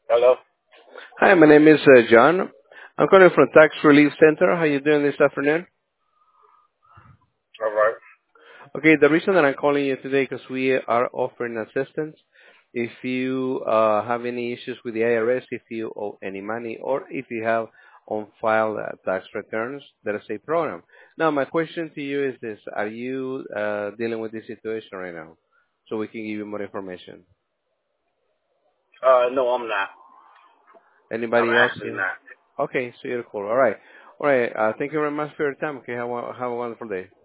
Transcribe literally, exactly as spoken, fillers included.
Hello. Hi, my name is uh, John. I'm calling from Tax Relief Center. How you doing this afternoon? All right. Okay, the reason that I'm calling you today because we are offering assistance. If you uh, have any issues with the I R S, if you owe any money, or if you have on file uh, tax returns, there is a program. Now, my question to you is this: Are you uh, dealing with this situation right now, so we can give you more information? Uh, no, I'm not. I'm Anybody else actually here? not. Okay, so you're cool. All right, all right. Uh, thank you very much for your time. Okay, have a, have a wonderful day.